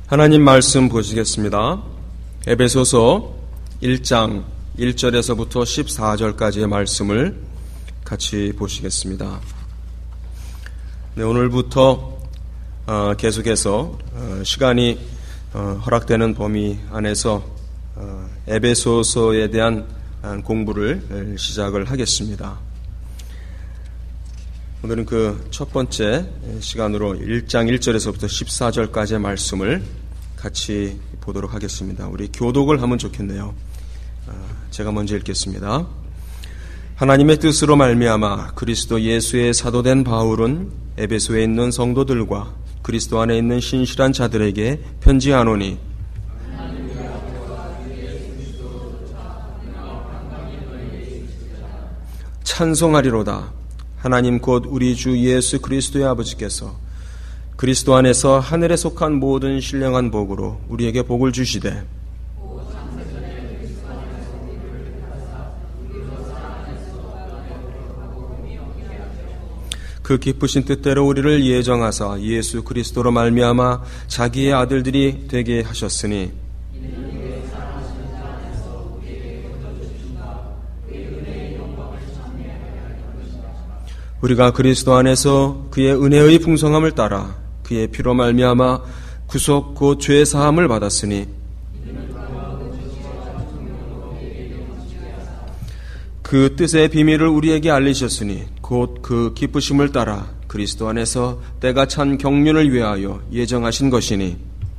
하나님 말씀 보시겠습니다. 에베소서 1장 1절에서부터 14절까지의 말씀을 같이 보시겠습니다. 네, 오늘부터 계속해서 시간이 허락되는 범위 안에서 에베소서에 대한 공부를 시작을 하겠습니다. 오늘은 그 첫 번째 시간으로 1장 1절에서부터 14절까지의 말씀을 같이 보도록 하겠습니다. 우리 교독을 하면 좋겠네요. 제가 먼저 읽겠습니다. 하나님의 뜻으로 말미암아 그리스도 예수의 사도된 바울은 에베소에 있는 성도들과 그리스도 안에 있는 신실한 자들에게 편지하노니 찬송하리로다. 하나님 곧 우리 주 예수 그리스도의 아버지께서 그리스도 안에서 하늘에 속한 모든 신령한 복으로 우리에게 복을 주시되 그 기쁘신 뜻대로 우리를 예정하사 예수 그리스도로 말미암아 자기의 아들들이 되게 하셨으니 우리가 그리스도 안에서 그의 은혜의 풍성함을 따라 그의 피로 말미암아 구속 곧 죄 사함을 받았으니 그 뜻의 비밀을 우리에게 알리셨으니 곧 그 기쁘심을 따라 그리스도 안에서 때가 찬 경륜을 위하여 예정하신 것이니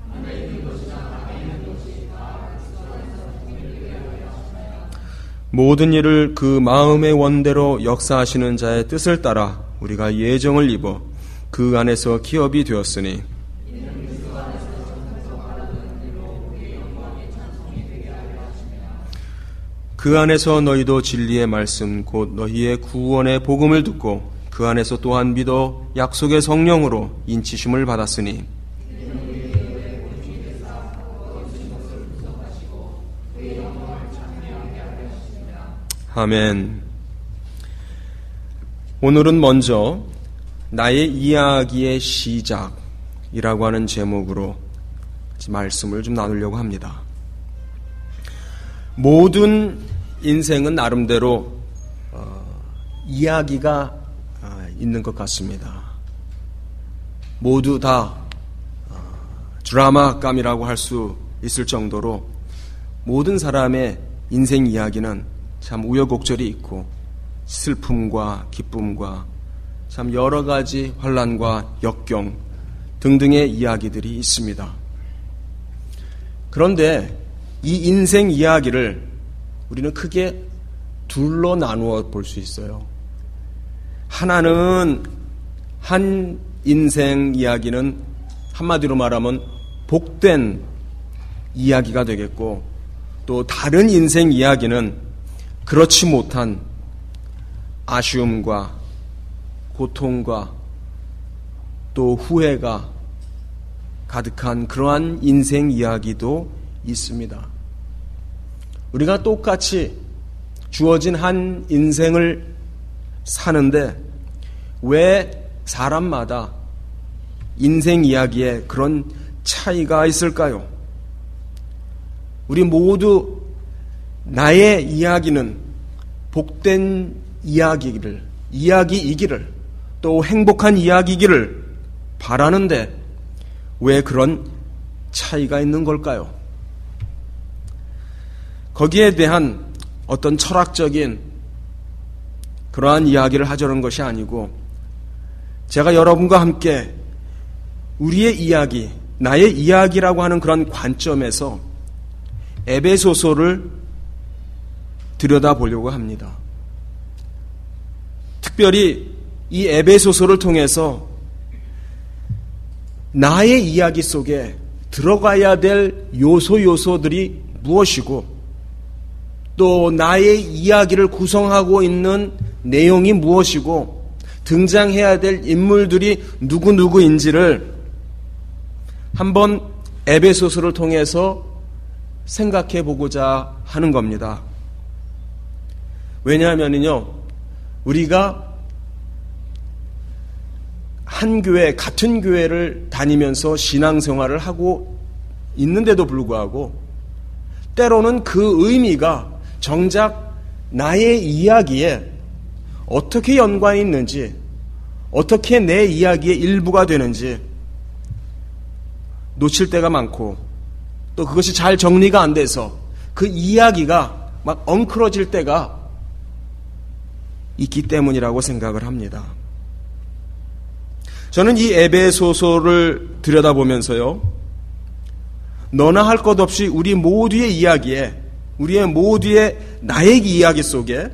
모든 일을 그 마음의 원대로 역사하시는 자의 뜻을 따라 우리가 예정을 입어 그 안에서 기업이 되었으니 그 안에서 너희도 진리의 말씀 곧 너희의 구원의 복음을 듣고 그 안에서 또한 믿어 약속의 성령으로 인치심을 받았으니 아멘. 오늘은 먼저 나의 이야기의 시작이라고 하는 제목으로 말씀을 좀 나누려고 합니다. 모든 인생은 나름대로 이야기가 있는 것 같습니다. 모두 다 드라마감이라고 할 수 있을 정도로 모든 사람의 인생 이야기는 참 우여곡절이 있고 슬픔과 기쁨과 참 여러 가지 환난과 역경 등등의 이야기들이 있습니다. 그런데 이 인생 이야기를 우리는 크게 둘로 나누어 볼 수 있어요. 하나는 한 인생 이야기는 한마디로 말하면 복된 이야기가 되겠고 또 다른 인생 이야기는 그렇지 못한 아쉬움과 고통과 또 후회가 가득한 그러한 인생 이야기도 있습니다. 우리가 똑같이 주어진 한 인생을 사는데 왜 사람마다 인생 이야기에 그런 차이가 있을까요? 우리 모두 나의 이야기는 복된 이야기이기를 또 행복한 이야기이기를 바라는데 왜 그런 차이가 있는 걸까요? 거기에 대한 어떤 철학적인 그러한 이야기를 하자는 것이 아니고 제가 여러분과 함께 우리의 이야기, 나의 이야기라고 하는 그런 관점에서 에베소서를 들여다보려고 합니다. 특별히 이 에베소서를 통해서 나의 이야기 속에 들어가야 될 요소들이 무엇이고 또 나의 이야기를 구성하고 있는 내용이 무엇이고 등장해야 될 인물들이 누구인지를 한번 에베소서를 통해서 생각해 보고자 하는 겁니다. 왜냐하면요, 우리가 한 교회, 같은 교회를 다니면서 신앙생활을 하고 있는데도 불구하고 때로는 그 의미가 정작 나의 이야기에 어떻게 연관이 있는지, 어떻게 내 이야기의 일부가 되는지 놓칠 때가 많고, 또 그것이 잘 정리가 안 돼서 그 이야기가 막 엉클어질 때가 있기 때문이라고 생각을 합니다. 저는 이 에베소서를 들여다보면서요, 너나 할 것 없이 우리 모두의 이야기에, 우리의 모두의 나의 이야기 속에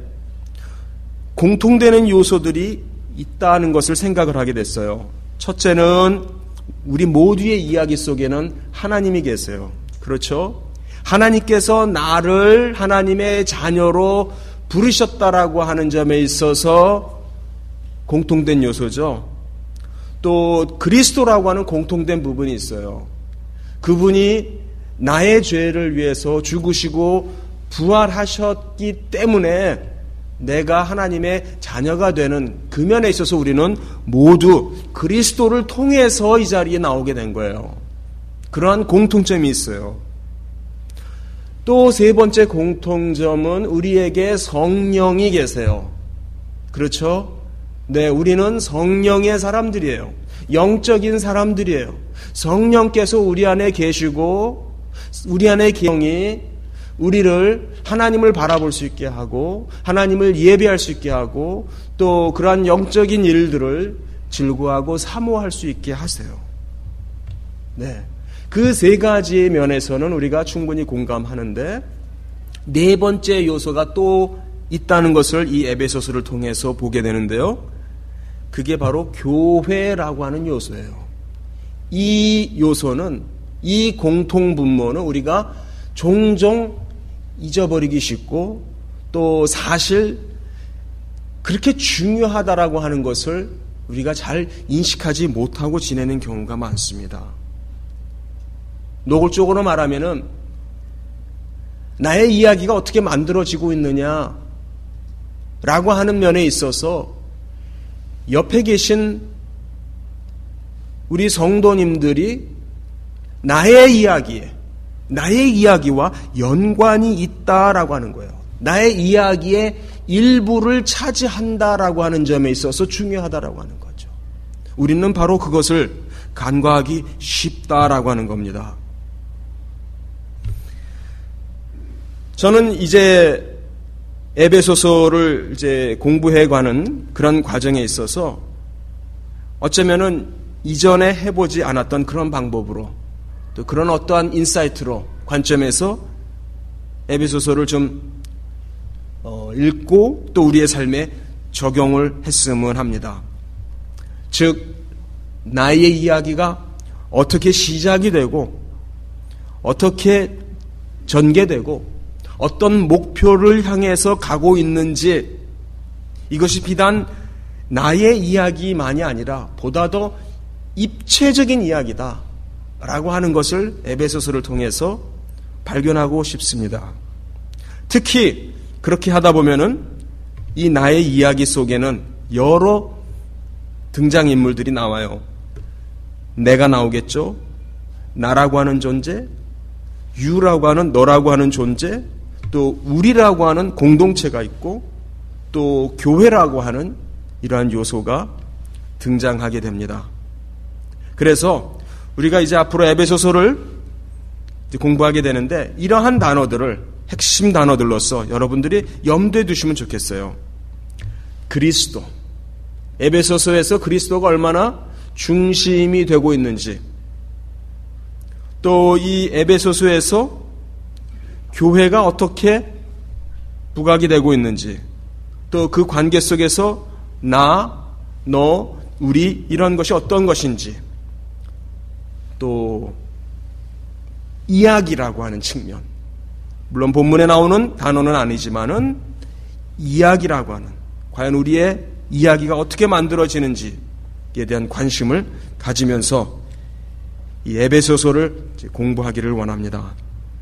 공통되는 요소들이 있다는 것을 생각을 하게 됐어요. 첫째는 우리 모두의 이야기 속에는 하나님이 계세요. 그렇죠? 하나님께서 나를 하나님의 자녀로 부르셨다라고 하는 점에 있어서 공통된 요소죠. 또 그리스도라고 하는 공통된 부분이 있어요. 그분이 나의 죄를 위해서 죽으시고 부활하셨기 때문에 내가 하나님의 자녀가 되는 그 면에 있어서 우리는 모두 그리스도를 통해서 이 자리에 나오게 된 거예요. 그러한 공통점이 있어요. 또 세 번째 공통점은 우리에게 성령이 계세요. 그렇죠? 네, 우리는 성령의 사람들이에요. 영적인 사람들이에요. 성령께서 우리 안에 계시고 우리 안에 영이 우리를 하나님을 바라볼 수 있게 하고 하나님을 예배할 수 있게 하고 또 그러한 영적인 일들을 즐거워하고 사모할 수 있게 하세요. 네, 그 세 가지의 면에서는 우리가 충분히 공감하는데 네 번째 요소가 또 있다는 것을 이 에베소서를 통해서 보게 되는데요. 그게 바로 교회라고 하는 요소예요. 이 요소는, 이 공통분모는 우리가 종종 잊어버리기 쉽고 또 사실 그렇게 중요하다라고 하는 것을 우리가 잘 인식하지 못하고 지내는 경우가 많습니다. 노골적으로 말하면은 나의 이야기가 어떻게 만들어지고 있느냐라고 하는 면에 있어서 옆에 계신 우리 성도님들이 나의 이야기와 연관이 있다라고 하는 거예요. 나의 이야기의 일부를 차지한다라고 하는 점에 있어서 중요하다라고 하는 거죠. 우리는 바로 그것을 간과하기 쉽다라고 하는 겁니다. 저는 이제 에베소서를 이제 공부해가는 그런 과정에 있어서 어쩌면은 이전에 해보지 않았던 그런 방법으로 또 그런 어떠한 인사이트로 관점에서 에베소서를 좀 읽고 또 우리의 삶에 적용을 했으면 합니다. 즉 나의 이야기가 어떻게 시작이 되고 어떻게 전개되고 어떤 목표를 향해서 가고 있는지 이것이 비단 나의 이야기만이 아니라 보다 더 입체적인 이야기다 라고 하는 것을 에베소서를 통해서 발견하고 싶습니다. 특히 그렇게 하다 보면은 이 나의 이야기 속에는 여러 등장인물들이 나와요. 내가 나오겠죠. 나라고 하는 존재, 유라고 하는 너라고 하는 존재, 또 우리라고 하는 공동체가 있고 또 교회라고 하는 이러한 요소가 등장하게 됩니다. 그래서 우리가 이제 앞으로 에베소서를 공부하게 되는데 이러한 단어들을 핵심 단어들로서 여러분들이 염두에 두시면 좋겠어요. 그리스도, 에베소서에서 그리스도가 얼마나 중심이 되고 있는지, 또 이 에베소서에서 교회가 어떻게 부각이 되고 있는지, 또 그 관계 속에서 나, 너, 우리 이런 것이 어떤 것인지, 또 이야기라고 하는 측면, 물론 본문에 나오는 단어는 아니지만은 이야기라고 하는, 과연 우리의 이야기가 어떻게 만들어지는지에 대한 관심을 가지면서 이 에베소서를 공부하기를 원합니다.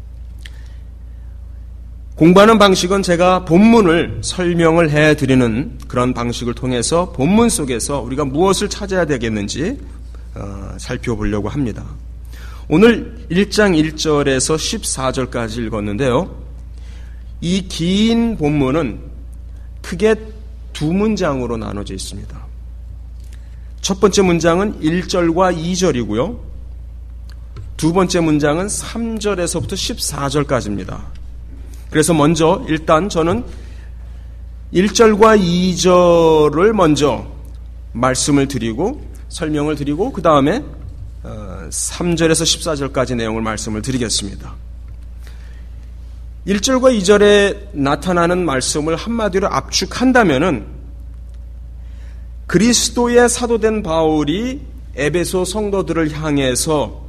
공부하는 방식은 제가 본문을 설명을 해드리는 그런 방식을 통해서 본문 속에서 우리가 무엇을 찾아야 되겠는지 살펴보려고 합니다. 오늘 1장 1절에서 14절까지 읽었는데요. 이 긴 본문은 크게 두 문장으로 나눠져 있습니다. 첫 번째 문장은 1절과 2절이고요. 두 번째 문장은 3절에서부터 14절까지입니다. 그래서 먼저 일단 저는 1절과 2절을 먼저 말씀을 드리고 설명을 드리고 그 다음에 3절에서 14절까지 내용을 말씀을 드리겠습니다. 1절과 2절에 나타나는 말씀을 한마디로 압축한다면은 그리스도의 사도된 바울이 에베소 성도들을 향해서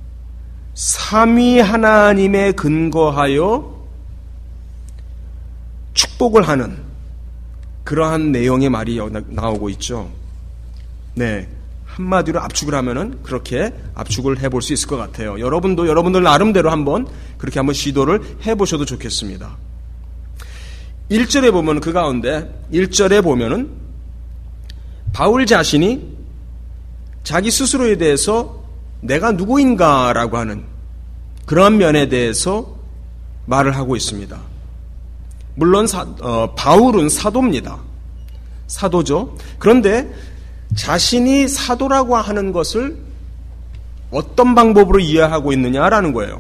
삼위 하나님에 근거하여 축복을 하는 그러한 내용의 말이 나오고 있죠. 네. 한마디로 압축을 하면은 그렇게 압축을 해볼 수 있을 것 같아요. 여러분들 나름대로 한번 그렇게 한번 시도를 해보셔도 좋겠습니다. 1절에 보면 그 가운데 1절에 보면은 바울 자신이 자기 스스로에 대해서 내가 누구인가라고 하는 그러한 면에 대해서 말을 하고 있습니다. 물론 바울은 사도입니다. 사도죠. 그런데 자신이 사도라고 하는 것을 어떤 방법으로 이해하고 있느냐라는 거예요.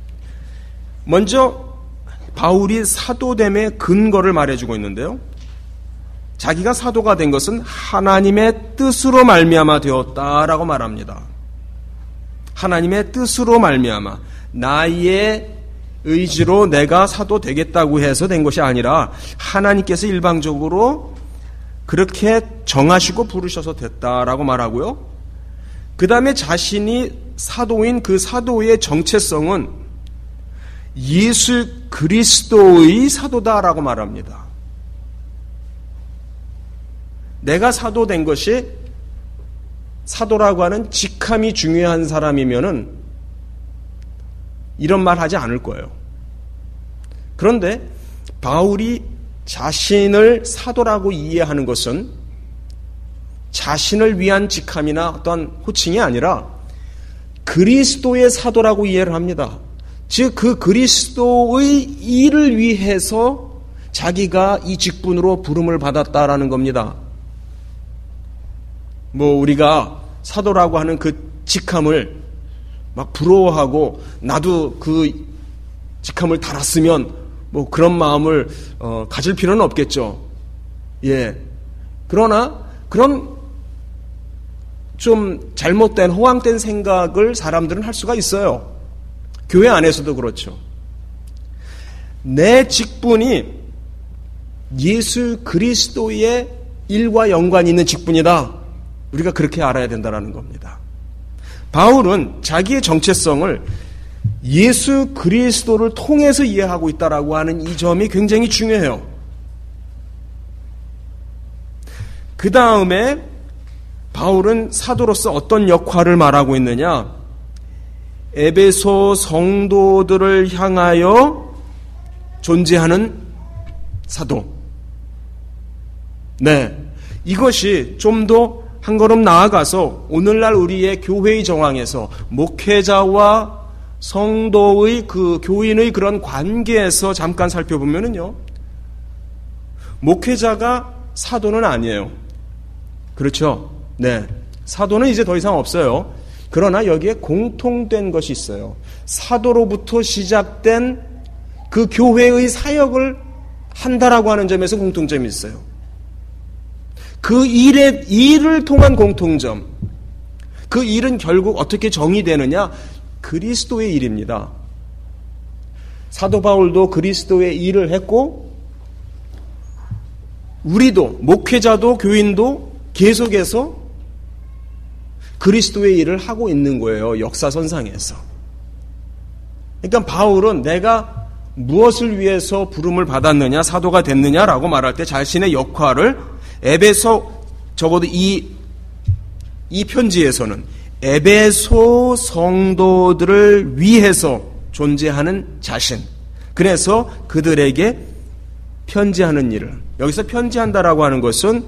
먼저 바울이 사도됨의 근거를 말해주고 있는데요. 자기가 사도가 된 것은 하나님의 뜻으로 말미암아 되었다라고 말합니다. 하나님의 뜻으로 말미암아 나의 의지로 내가 사도 되겠다고 해서 된 것이 아니라 하나님께서 일방적으로 그렇게 정하시고 부르셔서 됐다라고 말하고요. 그 다음에 자신이 사도인 그 사도의 정체성은 예수 그리스도의 사도다라고 말합니다. 내가 사도된 것이 사도라고 하는 직함이 중요한 사람이면은 이런 말 하지 않을 거예요. 그런데 바울이 자신을 사도라고 이해하는 것은 자신을 위한 직함이나 어떤 호칭이 아니라 그리스도의 사도라고 이해를 합니다. 즉 그 그리스도의 일을 위해서 자기가 이 직분으로 부름을 받았다라는 겁니다. 우리가 사도라고 하는 그 직함을 막 부러워하고 나도 그 직함을 달았으면 그런 마음을 가질 필요는 없겠죠. 예. 그러나 그런 좀 잘못된 허황된 생각을 사람들은 할 수가 있어요. 교회 안에서도 그렇죠. 내 직분이 예수 그리스도의 일과 연관이 있는 직분이다. 우리가 그렇게 알아야 된다는 겁니다. 바울은 자기의 정체성을 예수 그리스도를 통해서 이해하고 있다라고 하는 이 점이 굉장히 중요해요. 그 다음에 바울은 사도로서 어떤 역할을 말하고 있느냐? 에베소 성도들을 향하여 존재하는 사도. 네. 이것이 좀 더 한 걸음 나아가서 오늘날 우리의 교회의 정황에서 목회자와 성도의 그 교인의 그런 관계에서 잠깐 살펴보면은요. 목회자가 사도는 아니에요. 그렇죠? 네. 사도는 이제 더 이상 없어요. 그러나 여기에 공통된 것이 있어요. 사도로부터 시작된 그 교회의 사역을 한다라고 하는 점에서 공통점이 있어요. 그 일을 통한 공통점. 그 일은 결국 어떻게 정의되느냐? 그리스도의 일입니다. 사도 바울도 그리스도의 일을 했고 우리도 목회자도 교인도 계속해서 그리스도의 일을 하고 있는 거예요. 역사선상에서. 그러니까 바울은 내가 무엇을 위해서 부름을 받았느냐 사도가 됐느냐라고 말할 때 자신의 역할을 에베소 적어도 이 편지에서는 에베소 성도들을 위해서 존재하는 자신. 그래서 그들에게 편지하는 일을. 여기서 편지한다라고 하는 것은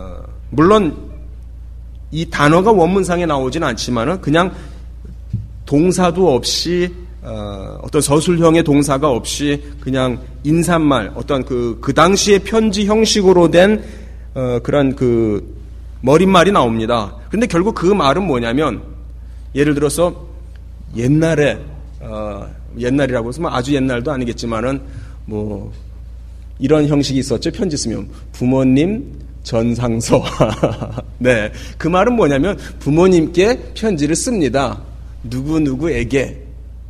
물론 이 단어가 원문상에 나오지는 않지만은 그냥 동사도 없이 어떤 서술형의 동사가 없이 그냥 인사말 어떤 그 당시의 편지 형식으로 된 그런 그 머릿말이 나옵니다. 그런데 결국 그 말은 뭐냐면 예를 들어서 옛날에 옛날이라고 해서 아주 옛날도 아니겠지만은 뭐 이런 형식이 있었죠. 편지 쓰면 부모님 전상서. 네, 그 말은 뭐냐면 부모님께 편지를 씁니다. 누구누구에게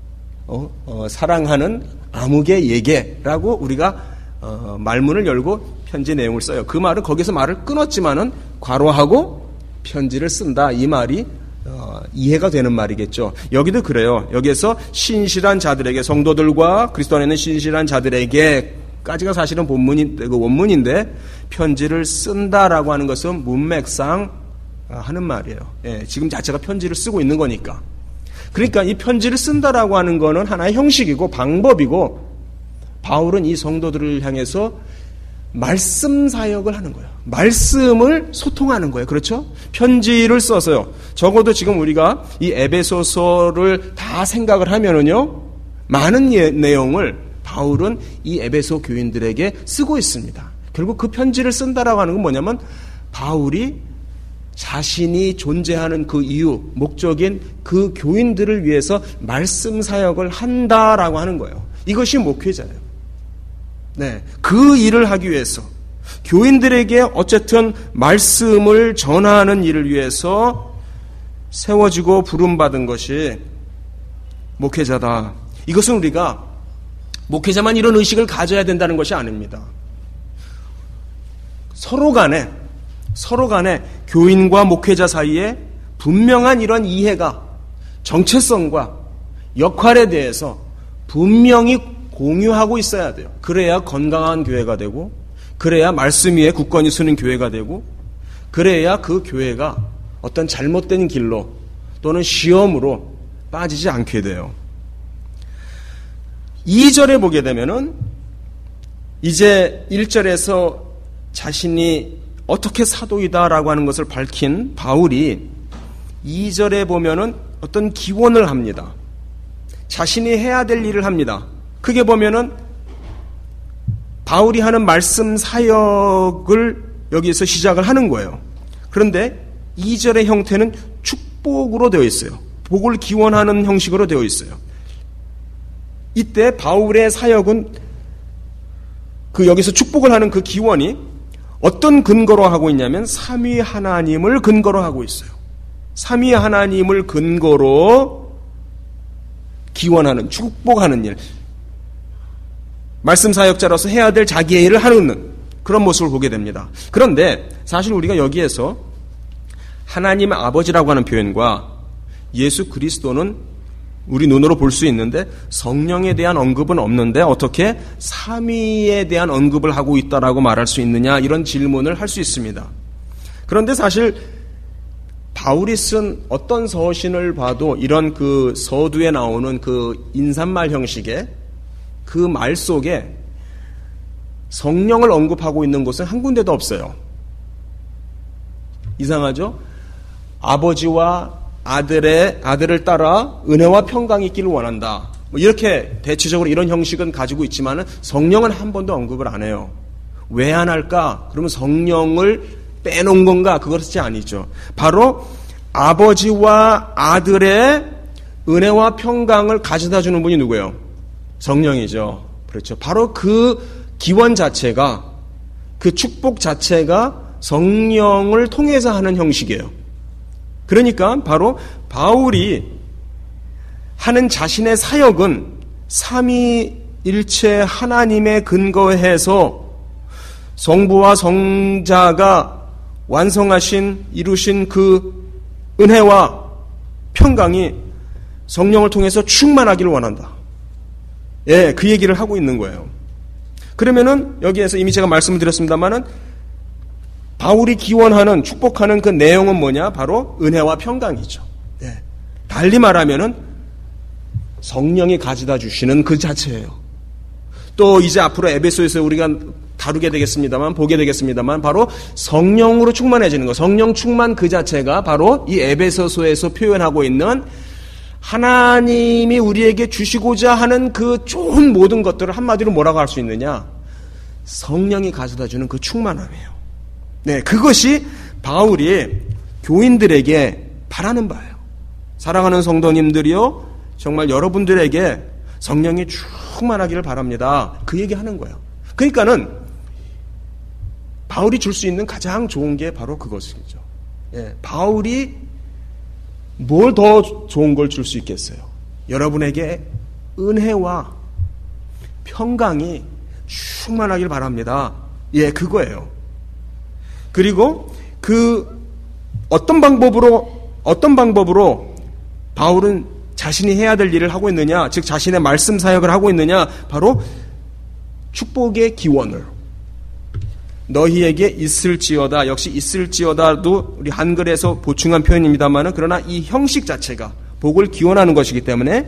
사랑하는 아무개에게라고 우리가 말문을 열고 편지 내용을 써요. 그 말은 거기서 말을 끊었지만은 괄호하고 편지를 쓴다. 이 말이 이해가 되는 말이겠죠. 여기도 그래요. 여기에서 신실한 자들에게, 성도들과 그리스도 안에 있는 신실한 자들에게까지가 사실은 원문인데 편지를 쓴다라고 하는 것은 문맥상 하는 말이에요. 예, 지금 자체가 편지를 쓰고 있는 거니까. 그러니까 이 편지를 쓴다라고 하는 거는 하나의 형식이고 방법이고, 바울은 이 성도들을 향해서 말씀 사역을 하는 거예요. 말씀을 소통하는 거예요. 그렇죠? 편지를 써서요. 적어도 지금 우리가 이 에베소서를 다 생각을 하면은요, 많은 내용을 바울은 이 에베소 교인들에게 쓰고 있습니다. 결국 그 편지를 쓴다라고 하는 건 뭐냐면 바울이 자신이 존재하는 그 이유, 목적인 그 교인들을 위해서 말씀 사역을 한다라고 하는 거예요. 이것이 목회자예요. 네, 그 일을 하기 위해서 교인들에게 어쨌든 말씀을 전하는 일을 위해서 세워지고 부름받은 것이 목회자다. 이것은 우리가 목회자만 이런 의식을 가져야 된다는 것이 아닙니다. 서로 간에 교인과 목회자 사이에 분명한 이런 이해가, 정체성과 역할에 대해서 분명히 공유하고 있어야 돼요. 그래야 건강한 교회가 되고, 그래야 말씀 위에 굳건히 서는 교회가 되고, 그래야 그 교회가 어떤 잘못된 길로 또는 시험으로 빠지지 않게 돼요. 2절에 보게 되면은 이제 1절에서 자신이 어떻게 사도이다라고 하는 것을 밝힌 바울이 2절에 보면은 어떤 기원을 합니다. 자신이 해야 될 일을 합니다. 크게 보면은 바울이 하는 말씀 사역을 여기서 시작을 하는 거예요. 그런데 2절의 형태는 축복으로 되어 있어요. 복을 기원하는 형식으로 되어 있어요. 이때 바울의 사역은 여기서 축복을 하는 그 기원이 어떤 근거로 하고 있냐면 삼위 하나님을 근거로 하고 있어요. 삼위 하나님을 근거로 기원하는, 축복하는 일, 말씀 사역자로서 해야 될 자기의 일을 하는 그런 모습을 보게 됩니다. 그런데 사실 우리가 여기에서 하나님 아버지라고 하는 표현과 예수 그리스도는 우리 눈으로 볼 수 있는데 성령에 대한 언급은 없는데 어떻게 삼위에 대한 언급을 하고 있다라고 말할 수 있느냐, 이런 질문을 할 수 있습니다. 그런데 사실 바울이 쓴 어떤 서신을 봐도 이런 그 서두에 나오는 그 인사말 형식의 그 말 속에 성령을 언급하고 있는 곳은 한 군데도 없어요. 이상하죠? 아버지와 아들을 따라 은혜와 평강이 있기를 원한다. 뭐 이렇게 대체적으로 이런 형식은 가지고 있지만은 성령은 한 번도 언급을 안 해요. 왜 안 할까? 그러면 성령을 빼놓은 건가? 그것이 아니죠. 바로 아버지와 아들의 은혜와 평강을 가져다 주는 분이 누구예요? 성령이죠. 그렇죠. 바로 그 기원 자체가, 그 축복 자체가 성령을 통해서 하는 형식이에요. 그러니까 바로 바울이 하는 자신의 사역은 삼위일체 하나님에 근거해서 성부와 성자가 완성하신, 이루신 그 은혜와 평강이 성령을 통해서 충만하기를 원한다. 예, 그 얘기를 하고 있는 거예요. 그러면은 여기에서 이미 제가 말씀을 드렸습니다만은 바울이 기원하는, 축복하는 그 내용은 뭐냐? 바로 은혜와 평강이죠. 네. 달리 말하면은 성령이 가져다 주시는 그 자체예요. 또 이제 앞으로 에베소에서 우리가 다루게 되겠습니다만, 보게 되겠습니다만, 바로 성령으로 충만해지는 거, 성령 충만 그 자체가 바로 이 에베소서에서 표현하고 있는 하나님이 우리에게 주시고자 하는 그 좋은 모든 것들을 한마디로 뭐라고 할 수 있느냐? 성령이 가져다 주는 그 충만함이에요. 네, 그것이 바울이 교인들에게 바라는 바예요. 사랑하는 성도님들이요, 정말 여러분들에게 성령이 충만하기를 바랍니다. 그 얘기하는 거예요. 그러니까는 바울이 줄 수 있는 가장 좋은 게 바로 그것이죠. 예, 바울이 뭘 더 좋은 걸 줄 수 있겠어요? 여러분에게 은혜와 평강이 충만하길 바랍니다. 예, 그거예요. 그리고 어떤 방법으로 바울은 자신이 해야 될 일을 하고 있느냐, 즉 자신의 말씀 사역을 하고 있느냐, 바로 축복의 기원을 너희에게 있을지어다. 역시 있을지어다도 우리 한글에서 보충한 표현입니다만은, 그러나 이 형식 자체가 복을 기원하는 것이기 때문에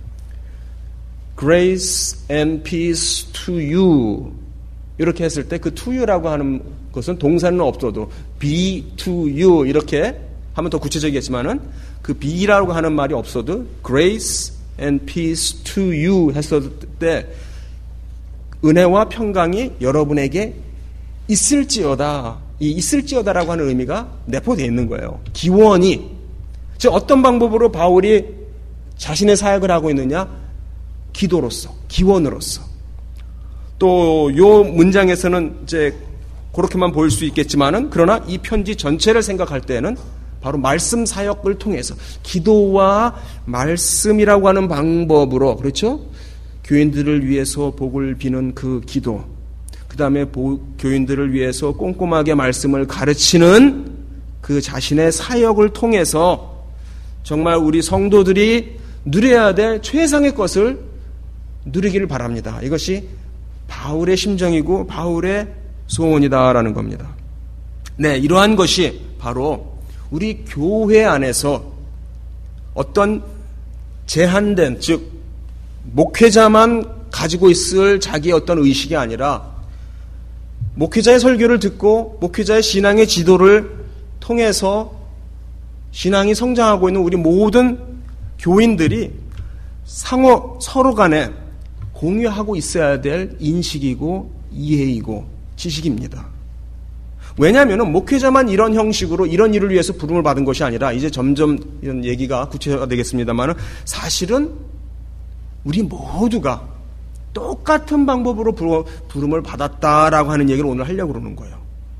Grace and peace to you 이렇게 했을 때 그 to you라고 하는 것은 동사는 없어도 be to you 이렇게 하면 더 구체적이겠지만은 그 be라고 하는 말이 없어도 Grace and peace to you 했을 때 은혜와 평강이 여러분에게 있을지어다. 이 있을지어다라고 하는 의미가 내포되어 있는 거예요. 기원이. 즉 어떤 방법으로 바울이 자신의 사역을 하고 있느냐? 기도로서, 기원으로서. 또 요 문장에서는 이제 그렇게만 보일 수 있겠지만은, 그러나 이 편지 전체를 생각할 때는 바로 말씀 사역을 통해서 기도와 말씀이라고 하는 방법으로, 그렇죠? 교인들을 위해서 복을 비는 그 기도, 그 다음에 교인들을 위해서 꼼꼼하게 말씀을 가르치는 그 자신의 사역을 통해서 정말 우리 성도들이 누려야 될 최상의 것을 누리기를 바랍니다. 이것이 바울의 심정이고 바울의 소원이다라는 겁니다. 네, 이러한 것이 바로 우리 교회 안에서 어떤 제한된, 즉 목회자만 가지고 있을 자기의 어떤 의식이 아니라 목회자의 설교를 듣고 목회자의 신앙의 지도를 통해서 신앙이 성장하고 있는 우리 모든 교인들이 서로 간에 공유하고 있어야 될 인식이고 이해이고 지식입니다. 왜냐하면 목회자만 이런 형식으로 이런 일을 위해서 부름을 받은 것이 아니라, 이제 점점 이런 얘기가 구체화가 되겠습니다만, 사실은 우리 모두가 똑같은 방법으로 부름을 받았다라고 하는 얘기를 오늘 하려고 그러는 거예요.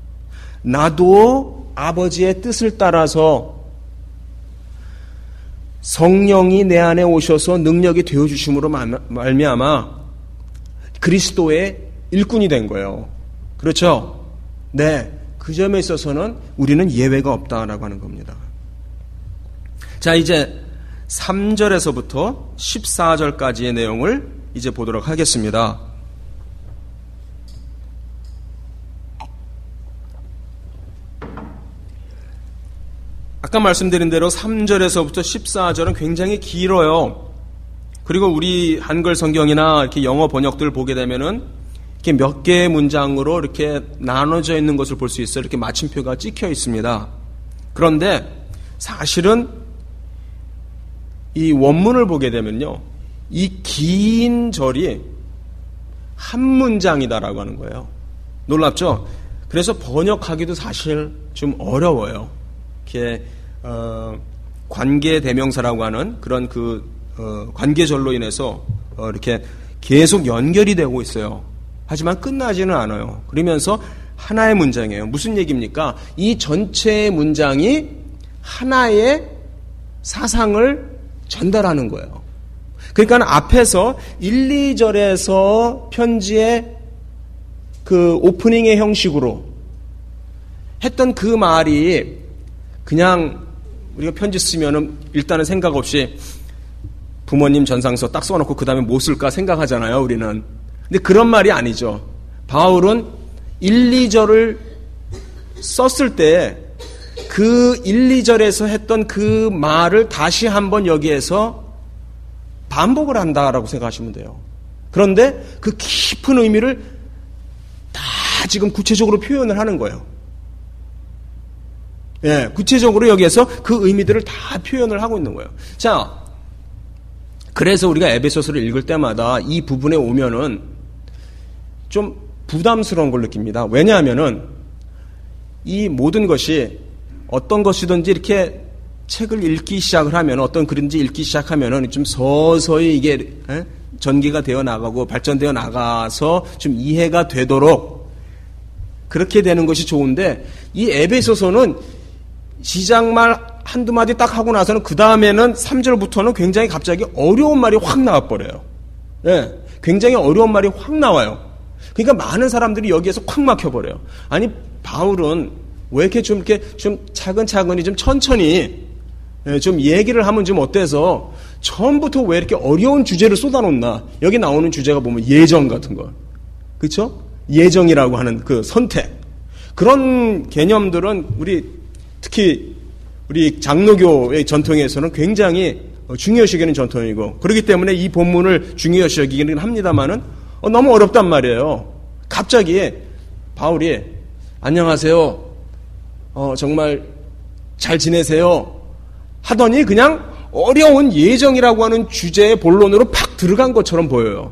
나도 아버지의 뜻을 따라서 성령이 내 안에 오셔서 능력이 되어주심으로 말미암아 그리스도의 일꾼이 된 거예요. 그렇죠? 네, 그 점에 있어서는 우리는 예외가 없다라고 하는 겁니다. 자, 이제 3절에서부터 14절까지의 내용을 이제 보도록 하겠습니다. 아까 말씀드린 대로 3절에서부터 14절은 굉장히 길어요. 그리고 우리 한글 성경이나 이렇게 영어 번역들 보게 되면은 이렇게 몇 개의 문장으로 이렇게 나눠져 있는 것을 볼 수 있어요. 이렇게 마침표가 찍혀 있습니다. 그런데 사실은 이 원문을 보게 되면요, 이 긴 절이 한 문장이다라고 하는 거예요. 놀랍죠? 그래서 번역하기도 사실 좀 어려워요. 이렇게 관계 대명사라고 하는 그런 관계절로 인해서 이렇게 계속 연결이 되고 있어요. 하지만 끝나지는 않아요. 그러면서 하나의 문장이에요. 무슨 얘기입니까? 이 전체의 문장이 하나의 사상을 전달하는 거예요. 그러니까 앞에서 1, 2절에서 편지의 그 오프닝의 형식으로 했던 그 말이 그냥 우리가 편지 쓰면은 일단은 생각 없이 부모님 전상서 딱 써놓고 그 다음에 뭐 쓸까 생각하잖아요, 우리는. 근데 그런 말이 아니죠. 바울은 1, 2절을 썼을 때 그 1, 2절에서 했던 그 말을 다시 한번 여기에서 반복을 한다라고 생각하시면 돼요. 그런데 그 깊은 의미를 다 지금 구체적으로 표현을 하는 거예요. 예, 구체적으로 여기에서 그 의미들을 다 표현을 하고 있는 거예요. 자, 그래서 우리가 에베소서를 읽을 때마다 이 부분에 오면은 좀 부담스러운 걸 느낍니다. 왜냐하면은 이 모든 것이 어떤 것이든지 이렇게 책을 읽기 시작을 하면, 어떤 글인지 읽기 시작하면은 좀 서서히 이게 전개가 되어 나가고 발전되어 나가서 좀 이해가 되도록 그렇게 되는 것이 좋은데, 이 에베소서는 시작말 한두 마디 딱 하고 나서는 그 다음에는 3절부터는 굉장히 갑자기 어려운 말이 확 나와버려요. 예, 굉장히 어려운 말이 확 나와요. 그러니까 많은 사람들이 여기에서 확 막혀버려요. 아니, 바울은 왜 이렇게 좀 차근차근히 좀 천천히 좀 얘기를 하면 좀 어때서 처음부터 왜 이렇게 어려운 주제를 쏟아놓나. 여기 나오는 주제가 보면 예정 같은 거, 그렇죠? 예정이라고 하는 그 선택, 그런 개념들은 특히 우리 장로교의 전통에서는 굉장히 중요시 여기는 전통이고, 그렇기 때문에 이 본문을 중요시 여기기는 합니다만은 너무 어렵단 말이에요. 갑자기 바울이 안녕하세요, 정말 잘 지내세요 하더니 그냥 어려운 예정이라고 하는 주제의 본론으로 팍 들어간 것처럼 보여요.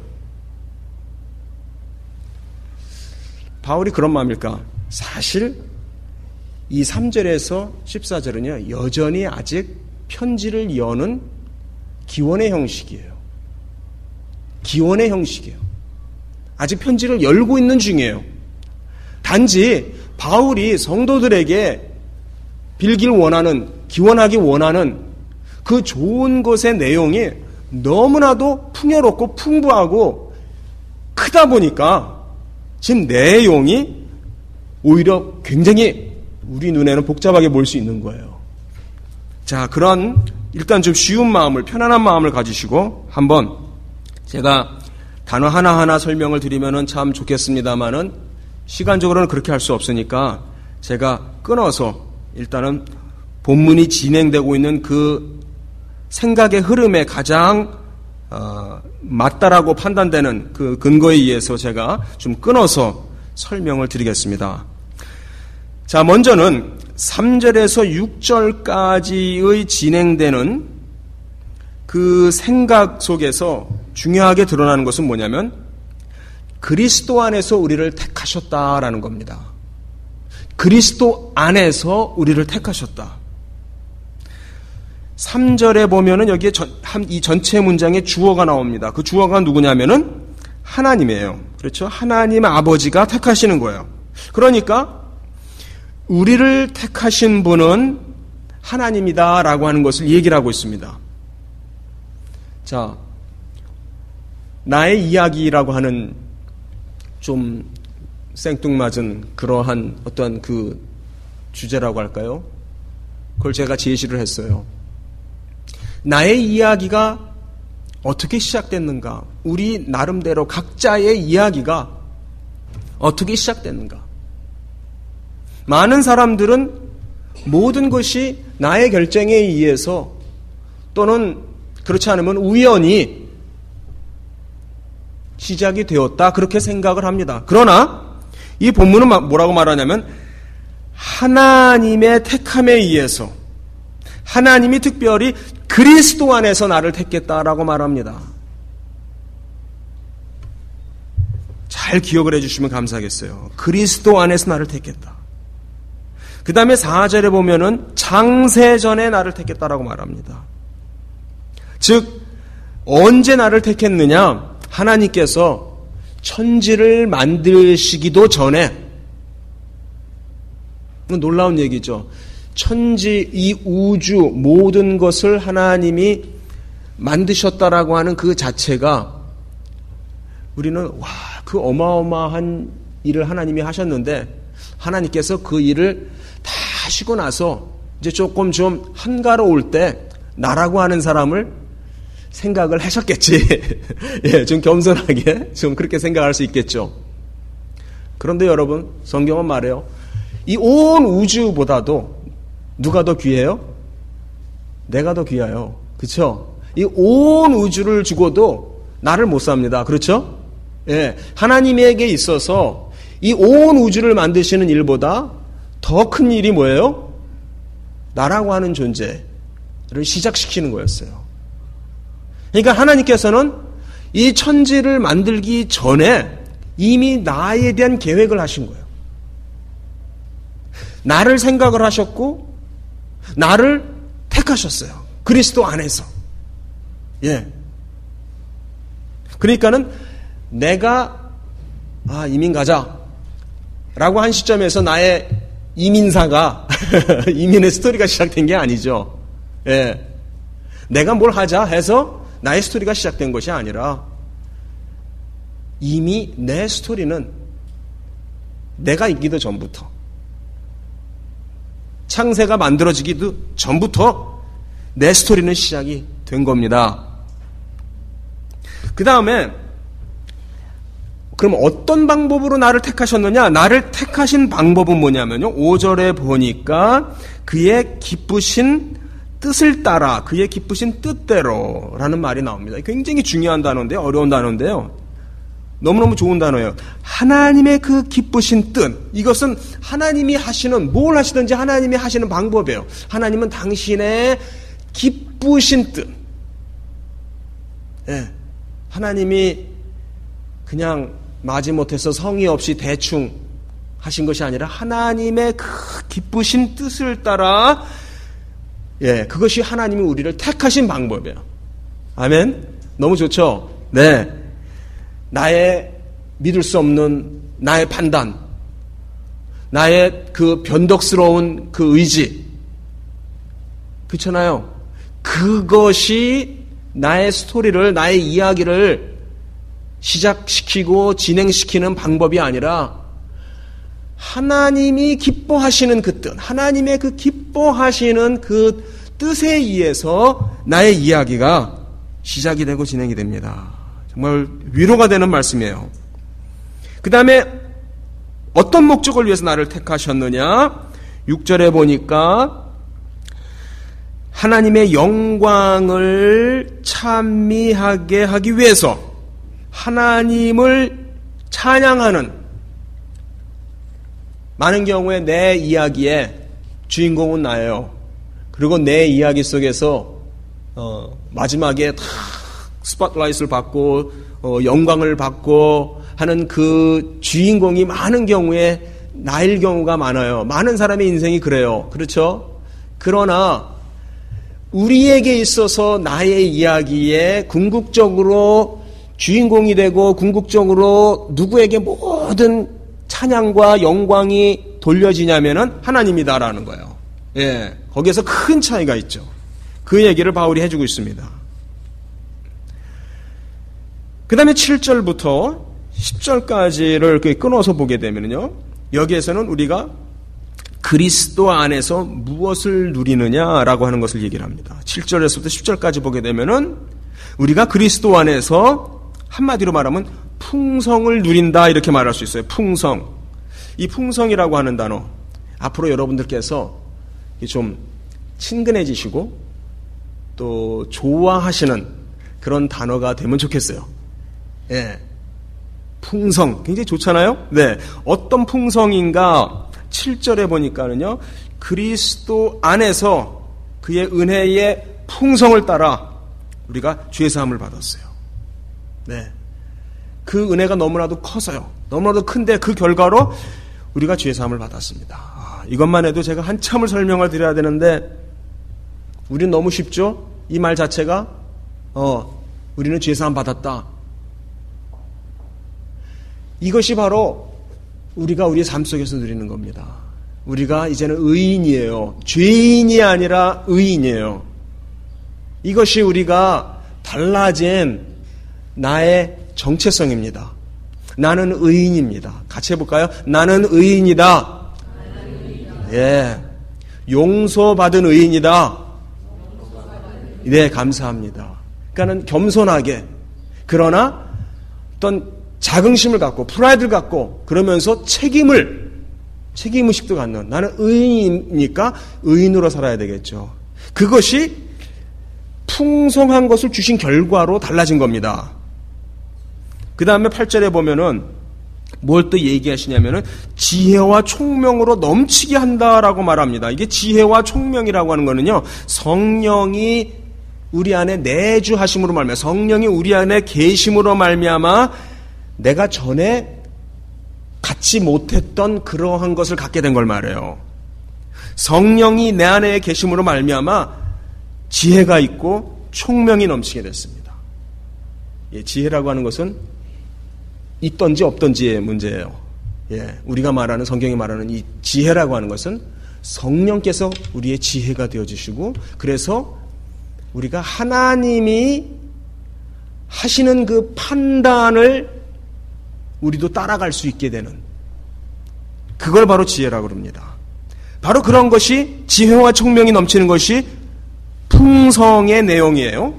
바울이 그런 마음일까? 사실 이 3절에서 14절은요, 여전히 아직 편지를 여는 기원의 형식이에요. 기원의 형식이에요. 아직 편지를 열고 있는 중이에요. 단지 바울이 성도들에게 빌길 원하는, 기원하기 원하는 그 좋은 것의 내용이 너무나도 풍요롭고 풍부하고 크다 보니까 지금 내용이 오히려 굉장히 우리 눈에는 복잡하게 보일 수 있는 거예요. 자, 그런 일단 좀 쉬운 마음을, 편안한 마음을 가지시고 한번 제가 단어 하나하나 설명을 드리면은 참 좋겠습니다만은 시간적으로는 그렇게 할 수 없으니까 제가 끊어서 일단은 본문이 진행되고 있는 그 생각의 흐름에 가장 맞다라고 판단되는 그 근거에 의해서 제가 좀 끊어서 설명을 드리겠습니다. 자, 먼저는 3절에서 6절까지의 진행되는 그 생각 속에서 중요하게 드러나는 것은 뭐냐면 그리스도 안에서 우리를 택하셨다라는 겁니다. 그리스도 안에서 우리를 택하셨다. 3절에 보면은 여기에 이 전체 문장에 주어가 나옵니다. 그 주어가 누구냐면은 하나님이에요. 그렇죠? 하나님 아버지가 택하시는 거예요. 그러니까 우리를 택하신 분은 하나님이다라고 하는 것을 얘기를 하고 있습니다. 자, 나의 이야기라고 하는 좀 생뚱맞은 그러한 어떤 그 주제라고 할까요? 그걸 제가 제시를 했어요. 나의 이야기가 어떻게 시작됐는가? 우리 나름대로 각자의 이야기가 어떻게 시작됐는가? 많은 사람들은 모든 것이 나의 결정에 의해서 또는 그렇지 않으면 우연히 시작이 되었다, 그렇게 생각을 합니다. 그러나 이 본문은 뭐라고 말하냐면 하나님의 택함에 의해서, 하나님이 특별히 그리스도 안에서 나를 택했다라고 말합니다. 잘 기억을 해주시면 감사하겠어요. 그리스도 안에서 나를 택했다. 그 다음에 4절에 보면은 창세전에 나를 택했다라고 말합니다. 즉 언제 나를 택했느냐? 하나님께서 천지를 만드시기도 전에, 놀라운 얘기죠. 천지, 이 우주 모든 것을 하나님이 만드셨다라고 하는 그 자체가, 우리는 그 어마어마한 일을 하나님이 하셨는데 하나님께서 그 일을 다 하시고 나서 이제 조금 좀 한가로울 때 나라고 하는 사람을 생각을 하셨겠지. 예, 좀 겸손하게 좀 그렇게 생각할 수 있겠죠. 그런데 여러분, 성경은 말해요. 이 온 우주보다도 누가 더 귀해요? 내가 더 귀해요. 그렇죠? 이 온 우주를 주고도 나를 못 삽니다. 그렇죠? 예, 하나님에게 있어서 이 온 우주를 만드시는 일보다 더 큰 일이 뭐예요? 나라고 하는 존재를 시작시키는 거였어요. 그러니까 하나님께서는 이 천지를 만들기 전에 이미 나에 대한 계획을 하신 거예요. 나를 생각을 하셨고 나를 택하셨어요. 그리스도 안에서. 예. 그러니까는 내가 이민 가자 라고 한 시점에서 나의 이민사가 이민의 스토리가 시작된 게 아니죠. 예. 내가 뭘 하자 해서 나의 스토리가 시작된 것이 아니라 이미 내 스토리는 내가 있기도 전부터, 창세가 만들어지기도 전부터 내 스토리는 시작이 된 겁니다. 그 다음에 그럼 어떤 방법으로 나를 택하셨느냐? 나를 택하신 방법은 뭐냐면요, 5절에 보니까 그의 기쁘신 뜻을 따라, 그의 기쁘신 뜻대로 라는 말이 나옵니다. 굉장히 중요한 단어인데요, 어려운 단어인데요, 너무너무 좋은 단어예요. 하나님의 그 기쁘신 뜻, 이것은 하나님이 하시는, 뭘 하시든지 하나님이 하시는 방법이에요. 하나님은 당신의 기쁘신 뜻, 예. 하나님이 그냥 마지못해서 성의 없이 대충 하신 것이 아니라 하나님의 그 기쁘신 뜻을 따라, 예, 그것이 하나님이 우리를 택하신 방법이에요. 아멘? 너무 좋죠? 네. 나의 믿을 수 없는 나의 판단, 나의 그 변덕스러운 그 의지, 그렇잖아요. 그것이 나의 스토리를, 나의 이야기를 시작시키고 진행시키는 방법이 아니라 하나님이 기뻐하시는 그 뜻, 하나님의 그 기뻐하시는 그 뜻에 의해서 나의 이야기가 시작이 되고 진행이 됩니다. 정말 위로가 되는 말씀이에요. 그 다음에 어떤 목적을 위해서 나를 택하셨느냐? 6절에 보니까 하나님의 영광을 찬미하게 하기 위해서 하나님을 찬양하는, 많은 경우에 내 이야기의 주인공은 나예요. 그리고 내 이야기 속에서 마지막에 다 스팟라이트를 받고 영광을 받고 하는 그 주인공이 많은 경우에 나일 경우가 많아요. 많은 사람의 인생이 그래요. 그렇죠? 그러나 우리에게 있어서 나의 이야기에 궁극적으로 주인공이 되고 궁극적으로 누구에게 모든 찬양과 영광이 돌려지냐면은 하나님이다라는 거예요. 예, 거기에서 큰 차이가 있죠. 그 얘기를 바울이 해주고 있습니다. 그 다음에 7절부터 10절까지를 이렇게 끊어서 보게 되면요, 여기에서는 우리가 그리스도 안에서 무엇을 누리느냐라고 하는 것을 얘기를 합니다. 7절에서부터 10절까지 보게 되면은 우리가 그리스도 안에서 한마디로 말하면 풍성을 누린다, 이렇게 말할 수 있어요. 풍성. 이 풍성이라고 하는 단어, 앞으로 여러분들께서 좀 친근해지시고 또 좋아하시는 그런 단어가 되면 좋겠어요. 예. 풍성. 굉장히 좋잖아요? 네. 어떤 풍성인가? 7절에 보니까는요, 그리스도 안에서 그의 은혜의 풍성을 따라 우리가 죄사함을 받았어요. 네. 그 은혜가 너무나도 커서요. 너무나도 큰데 그 결과로 우리가 죄사함을 받았습니다. 이것만 해도 제가 한참을 설명을 드려야 되는데 우리는 너무 쉽죠? 이 말 자체가 우리는 죄사함 받았다. 이것이 바로 우리가 우리의 삶 속에서 누리는 겁니다. 우리가 이제는 의인이에요. 죄인이 아니라 의인이에요. 이것이 우리가 달라진 나의 정체성입니다. 나는 의인입니다. 같이 해볼까요? 나는 의인이다. 예, 용서받은 의인이다. 네, 감사합니다. 그러니까는 겸손하게, 그러나 어떤 자긍심을 갖고 프라이드를 갖고 그러면서 책임의식도 갖는, 나는 의인이니까 의인으로 살아야 되겠죠. 그것이 풍성한 것을 주신 결과로 달라진 겁니다. 그 다음에 8절에 보면은 뭘 또 얘기하시냐면은 지혜와 총명으로 넘치게 한다라고 말합니다. 이게 지혜와 총명이라고 하는 거는요, 성령이 우리 안에 내주하심으로 말미암아 성령이 우리 안에 계심으로 말미암아 내가 전에 갖지 못했던 그러한 것을 갖게 된 걸 말해요. 성령이 내 안에 계심으로 말미암아 지혜가 있고 총명이 넘치게 됐습니다. 예, 지혜라고 하는 것은 있던지 없던지의 문제예요. 예, 우리가 말하는 성경이 말하는 이 지혜라고 하는 것은 성령께서 우리의 지혜가 되어주시고 그래서 우리가 하나님이 하시는 그 판단을 우리도 따라갈 수 있게 되는 그걸 바로 지혜라고 합니다. 바로 그런 것이 지혜와 총명이 넘치는 것이 풍성의 내용이에요.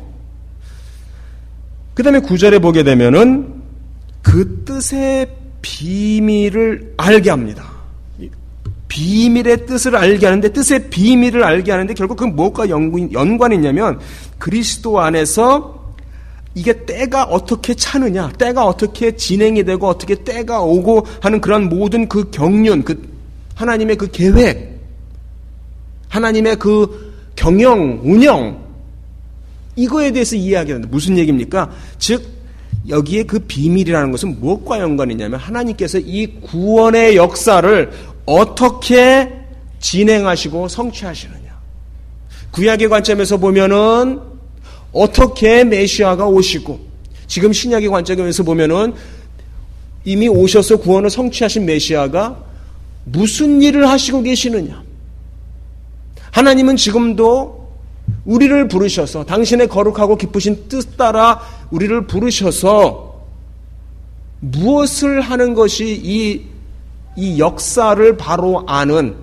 그 다음에 9절에 보게 되면은 그 뜻의 비밀을 알게 합니다. 비밀의 뜻을 알게 하는데 뜻의 비밀을 알게 하는데 결국 그건 무엇과 연관이 있냐면 그리스도 안에서 이게 때가 어떻게 차느냐, 때가 어떻게 진행이 되고 어떻게 때가 오고 하는 그런 모든 그 경륜, 그 하나님의 그 계획, 하나님의 그 경영, 운영 이거에 대해서 이야기하는데 무슨 얘기입니까? 즉 여기에 그 비밀이라는 것은 무엇과 연관이 있냐면 하나님께서 이 구원의 역사를 어떻게 진행하시고 성취하시느냐. 구약의 관점에서 보면은 어떻게 메시아가 오시고 지금 신약의 관점에서 보면은 이미 오셔서 구원을 성취하신 메시아가 무슨 일을 하시고 계시느냐. 하나님은 지금도 우리를 부르셔서 당신의 거룩하고 기쁘신 뜻 따라 우리를 부르셔서 무엇을 하는 것이 이 역사를 바로 아는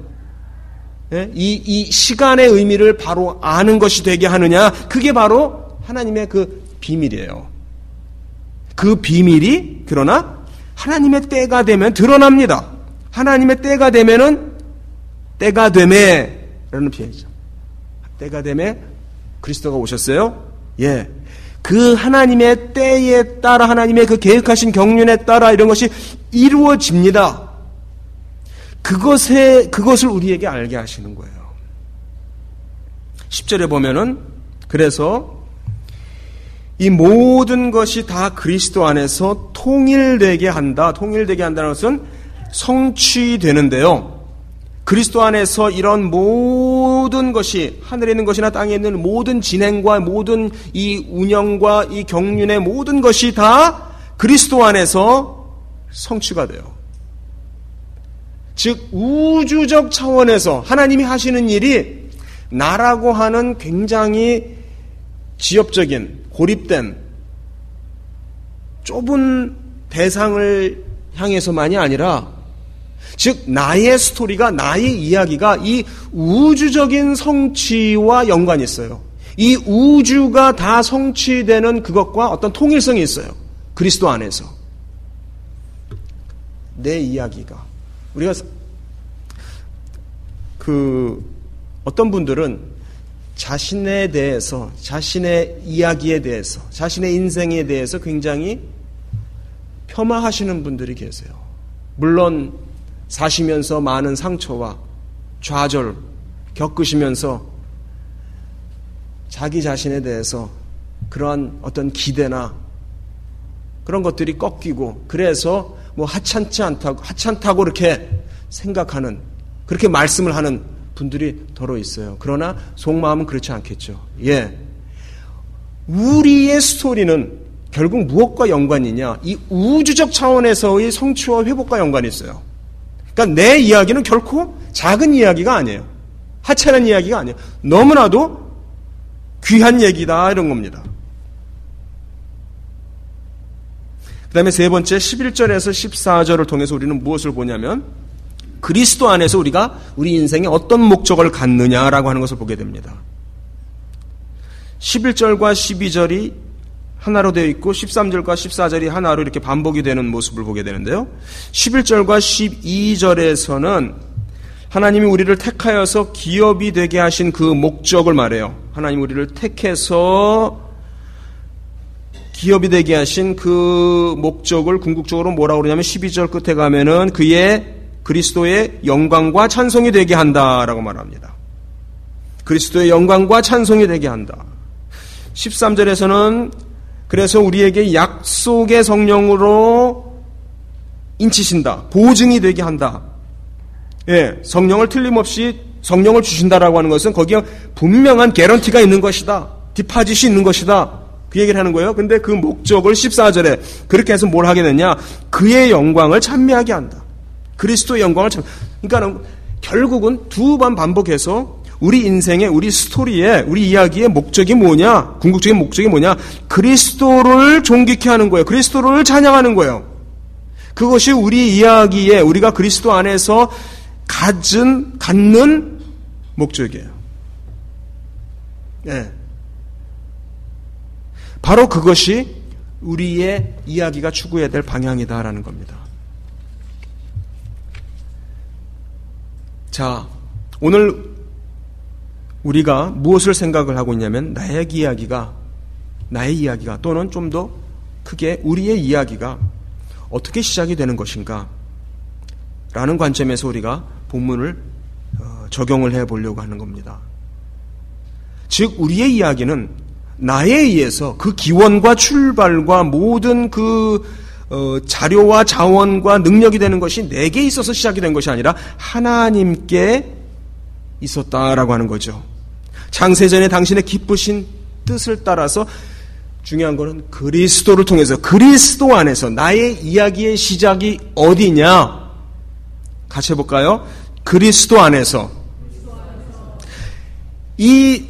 이 시간의 의미를 바로 아는 것이 되게 하느냐. 그게 바로 하나님의 그 비밀이에요. 그 비밀이 그러나 하나님의 때가 되면 드러납니다. 하나님의 때가 되면은 때가 되매라는 표현이죠. 때가 되매 그리스도가 오셨어요. 예. 그 하나님의 때에 따라 하나님의 그 계획하신 경륜에 따라 이런 것이 이루어집니다. 그것을 우리에게 알게 하시는 거예요. 10절에 보면은 그래서 이 모든 것이 다 그리스도 안에서 통일되게 한다. 통일되게 한다는 것은 성취되는데요. 그리스도 안에서 이런 모든 것이 하늘에 있는 것이나 땅에 있는 모든 진행과 모든 이 운영과 이 경륜의 모든 것이 다 그리스도 안에서 성취가 돼요. 즉 우주적 차원에서 하나님이 하시는 일이 나라고 하는 굉장히 지엽적인 고립된 좁은 대상을 향해서만이 아니라 즉 나의 스토리가 나의 이야기가 이 우주적인 성취와 연관이 있어요. 이 우주가 다 성취되는 그것과 어떤 통일성이 있어요. 그리스도 안에서 내 이야기가 우리가 어떤 분들은 자신에 대해서 자신의 이야기에 대해서 자신의 인생에 대해서 굉장히 폄하하시는 분들이 계세요. 물론 사시면서 많은 상처와 좌절 겪으시면서 자기 자신에 대해서 그러한 어떤 기대나 그런 것들이 꺾이고 그래서 뭐 하찮다고 이렇게 생각하는 그렇게 말씀을 하는 분들이 더러 있어요. 그러나 속마음은 그렇지 않겠죠. 예, 우리의 스토리는 결국 무엇과 연관이냐? 이 우주적 차원에서의 성취와 회복과 연관이 있어요. 그러니까 내 이야기는 결코 작은 이야기가 아니에요. 하찮은 이야기가 아니에요. 너무나도 귀한 얘기다 이런 겁니다. 그 다음에 세 번째 11절에서 14절을 통해서 우리는 무엇을 보냐면 그리스도 안에서 우리가 우리 인생에 어떤 목적을 갖느냐라고 하는 것을 보게 됩니다. 11절과 12절이 하나로 되어 있고 13절과 14절이 하나로 이렇게 반복이 되는 모습을 보게 되는데요. 11절과 12절에서는 하나님이 우리를 택하여서 기업이 되게 하신 그 목적을 말해요. 하나님이 우리를 택해서 기업이 되게 하신 그 목적을 궁극적으로 뭐라고 그러냐면 12절 끝에 가면은 그의 그리스도의 영광과 찬송이 되게 한다라고 말합니다. 그리스도의 영광과 찬송이 되게 한다. 13절에서는 그래서 우리에게 약속의 성령으로 인치신다. 보증이 되게 한다. 예, 성령을 틀림없이 성령을 주신다라고 하는 것은 거기에 분명한 개런티가 있는 것이다. 디파짓이 있는 것이다. 그 얘기를 하는 거예요. 근데 그 목적을 14절에 그렇게 해서 뭘 하게 되냐? 그의 영광을 찬미하게 한다. 그리스도의 영광을 그러니까 결국은 두 번 반복해서 우리 인생의, 우리 스토리의, 우리 이야기의 목적이 뭐냐? 궁극적인 목적이 뭐냐? 그리스도를 존귀케 하는 거예요. 그리스도를 찬양하는 거예요. 그것이 우리 이야기에 우리가 그리스도 안에서 갖는 목적이에요. 네. 바로 그것이 우리의 이야기가 추구해야 될 방향이다라는 겁니다. 자, 오늘 우리가 무엇을 생각을 하고 있냐면 나의 이야기가 또는 좀 더 크게 우리의 이야기가 어떻게 시작이 되는 것인가 라는 관점에서 우리가 본문을 적용을 해보려고 하는 겁니다. 즉 우리의 이야기는 나에 의해서 그 기원과 출발과 모든 그 자료와 자원과 능력이 되는 것이 내게 있어서 시작이 된 것이 아니라 하나님께 있었다라고 하는 거죠. 창세전에 당신의 기쁘신 뜻을 따라서 중요한 것은 그리스도를 통해서 그리스도 안에서 나의 이야기의 시작이 어디냐? 같이 해볼까요? 그리스도 안에서. 이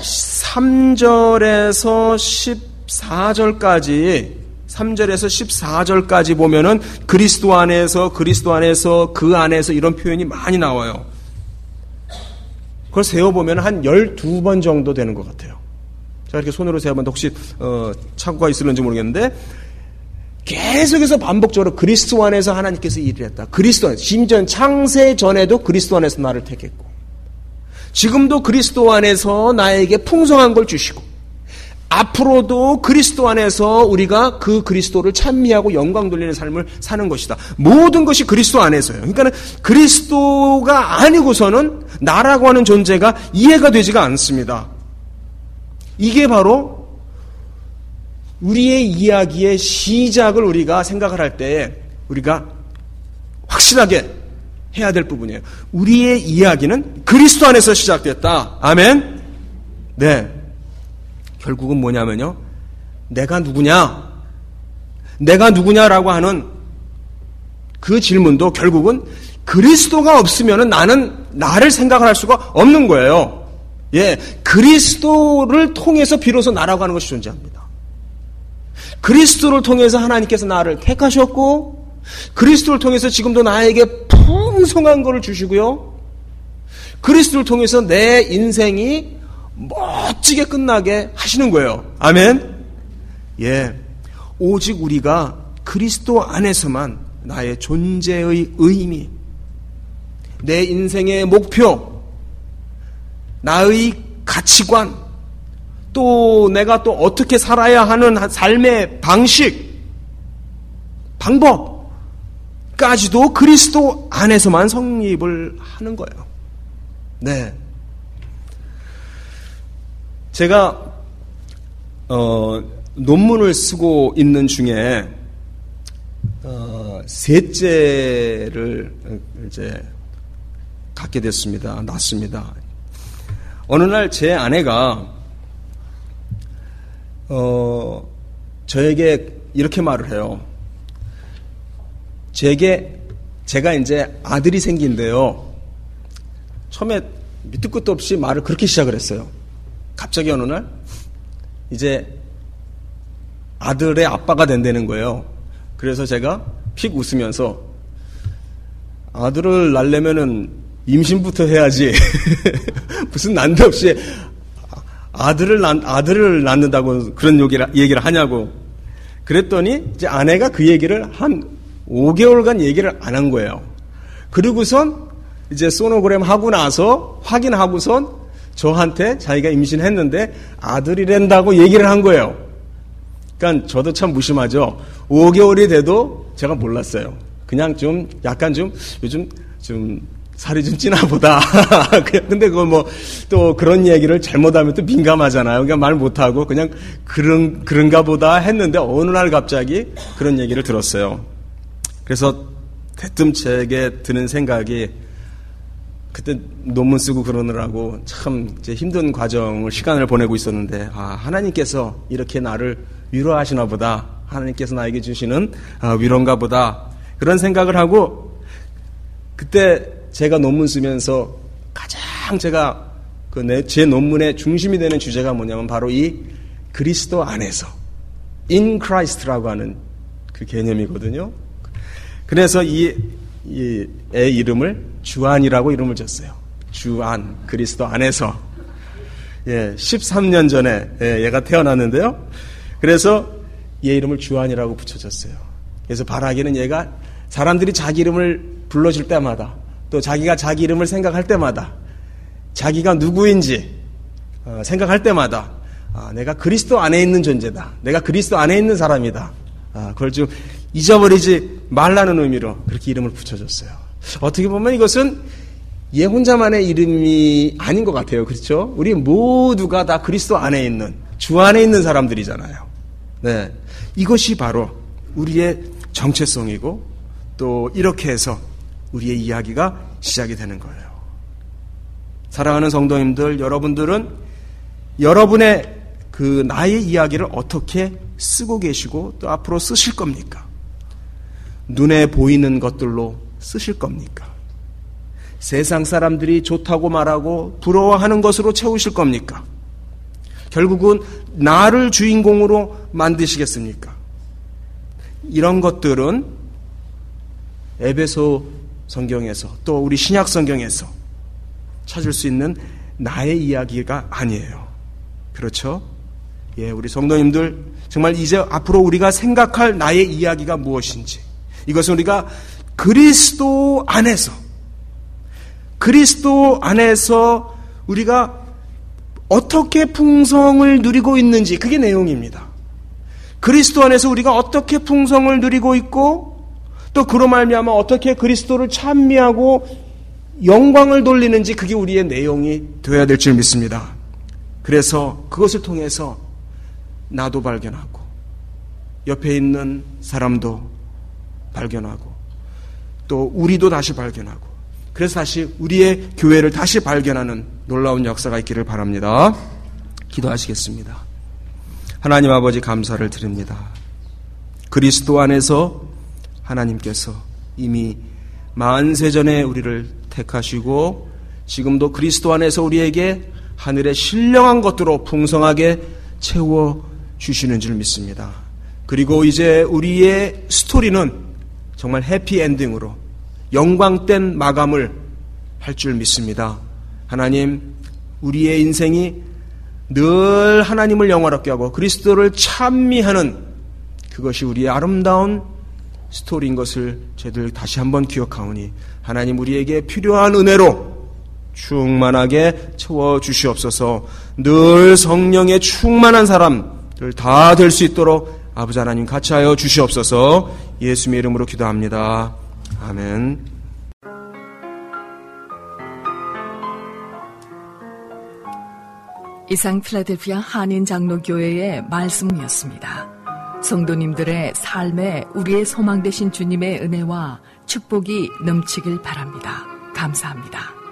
3절에서 14절까지 3절에서 14절까지 보면은 그리스도 안에서 그 안에서 이런 표현이 많이 나와요. 그걸 세어보면 한 12번 정도 되는 것 같아요. 자, 이렇게 손으로 세어보면 혹시 착오가 있을는지 모르겠는데 계속해서 반복적으로 그리스도 안에서 하나님께서 일을 했다. 그리스도 안에서, 심지어 창세 전에도 그리스도 안에서 나를 택했고 지금도 그리스도 안에서 나에게 풍성한 걸 주시고 앞으로도 그리스도 안에서 우리가 그 그리스도를 찬미하고 영광 돌리는 삶을 사는 것이다. 모든 것이 그리스도 안에서예요. 그러니까 그리스도가 아니고서는 나라고 하는 존재가 이해가 되지가 않습니다. 이게 바로 우리의 이야기의 시작을 우리가 생각을 할 때에 우리가 확실하게 해야 될 부분이에요. 우리의 이야기는 그리스도 안에서 시작됐다. 아멘? 네. 결국은 뭐냐면요. 내가 누구냐라고 하는 그 질문도 결국은 그리스도가 없으면 나는 나를 생각을 할 수가 없는 거예요. 예. 그리스도를 통해서 비로소 나라고 하는 것이 존재합니다. 그리스도를 통해서 하나님께서 나를 택하셨고 그리스도를 통해서 지금도 나에게 풍성한 것을 주시고요. 그리스도를 통해서 내 인생이 멋지게 끝나게 하시는 거예요. 아멘? 예. 오직 우리가 그리스도 안에서만 나의 존재의 의미, 내 인생의 목표, 나의 가치관, 또 내가 또 어떻게 살아야 하는 삶의 방식, 방법까지도 그리스도 안에서만 성립을 하는 거예요. 네. 제가 논문을 쓰고 있는 중에 셋째를 이제 갖게 됐습니다. 낳습니다. 어느 날 제 아내가 저에게 이렇게 말을 해요. 제가 이제 아들이 생긴데요. 처음에 밑도 끝도 없이 말을 그렇게 시작을 했어요. 갑자기 어느 날 이제 아들의 아빠가 된다는 거예요. 그래서 제가 픽 웃으면서 아들을 낳으려면은 임신부터 해야지. 무슨 난데없이 아들을 낳는다고 그런 얘기를 하냐고. 그랬더니 이제 아내가 그 얘기를 한 5개월간 얘기를 안 한 거예요. 그리고선 이제 소노그램 하고 나서 확인하고선 저한테 자기가 임신했는데 아들이란다고 얘기를 한 거예요. 그러니까 저도 참 무심하죠. 5개월이 돼도 제가 몰랐어요. 그냥 좀 약간 좀 요즘 좀 살이 좀 찌나 보다. 근데 그거 뭐 또 그런 얘기를 잘못하면 또 민감하잖아요. 그러니까 말 못하고 그냥 그런가 보다 했는데 어느 날 갑자기 그런 얘기를 들었어요. 그래서 대뜸 제게 드는 생각이 그때 논문 쓰고 그러느라고 참 이제 힘든 시간을 보내고 있었는데, 하나님께서 이렇게 나를 위로하시나 보다. 하나님께서 나에게 주시는 위로인가 보다. 그런 생각을 하고, 그때 제가 논문 쓰면서 가장 제가 제 논문의 중심이 되는 주제가 뭐냐면 바로 이 그리스도 안에서, in Christ라고 하는 그 개념이거든요. 그래서 이 애 이름을 주안이라고 이름을 줬어요. 주안, 그리스도 안에서. 13년 전에 얘가 태어났는데요. 그래서 얘 이름을 주안이라고 붙여줬어요. 그래서 바라기는 얘가 사람들이 자기 이름을 불러줄 때마다, 또 자기가 자기 이름을 생각할 때마다, 자기가 누구인지 생각할 때마다 내가 그리스도 안에 있는 존재다. 내가 그리스도 안에 있는 사람이다. 그걸 좀 잊어버리지 말라는 의미로 그렇게 이름을 붙여줬어요. 어떻게 보면 이것은 얘 혼자만의 이름이 아닌 것 같아요. 그렇죠? 우리 모두가 다 그리스도 안에 있는, 주 안에 있는 사람들이잖아요. 네, 이것이 바로 우리의 정체성이고, 또 이렇게 해서 우리의 이야기가 시작이 되는 거예요. 사랑하는 성도님들, 여러분들은 여러분의 그 나의 이야기를 어떻게 쓰고 계시고 또 앞으로 쓰실 겁니까? 눈에 보이는 것들로 쓰실 겁니까? 세상 사람들이 좋다고 말하고 부러워하는 것으로 채우실 겁니까? 결국은 나를 주인공으로 만드시겠습니까? 이런 것들은 에베소 성경에서 또 우리 신약 성경에서 찾을 수 있는 나의 이야기가 아니에요. 그렇죠? 우리 성도님들, 정말 이제 앞으로 우리가 생각할 나의 이야기가 무엇인지, 이것은 우리가 그리스도 안에서 우리가 어떻게 풍성을 누리고 있는지, 그게 내용입니다. 그리스도 안에서 우리가 어떻게 풍성을 누리고 있고, 또 그로 말미암아 어떻게 그리스도를 찬미하고 영광을 돌리는지, 그게 우리의 내용이 되어야 될 줄 믿습니다. 그래서 그것을 통해서 나도 발견하고 옆에 있는 사람도 발견하고 또 우리도 다시 발견하고, 그래서 다시 우리의 교회를 다시 발견하는 놀라운 역사가 있기를 바랍니다. 기도하시겠습니다. 하나님 아버지, 감사를 드립니다. 그리스도 안에서 하나님께서 이미 만세전에 우리를 택하시고 지금도 그리스도 안에서 우리에게 하늘의 신령한 것들로 풍성하게 채워주시는 줄 믿습니다. 그리고 이제 우리의 스토리는 정말 해피엔딩으로 영광된 마감을 할 줄 믿습니다. 하나님, 우리의 인생이 늘 하나님을 영화롭게 하고 그리스도를 찬미하는 그것이 우리의 아름다운 스토리인 것을 저희들 다시 한번 기억하오니, 하나님 우리에게 필요한 은혜로 충만하게 채워주시옵소서. 늘 성령의 충만한 사람들 다 될 수 있도록 아버지 하나님 같이 하여 주시옵소서. 예수님의 이름으로 기도합니다. 아멘. 이상 필라델피아 한인장로교회의 말씀이었습니다. 성도님들의 삶에 우리의 소망 되신 주님의 은혜와 축복이 넘치길 바랍니다. 감사합니다.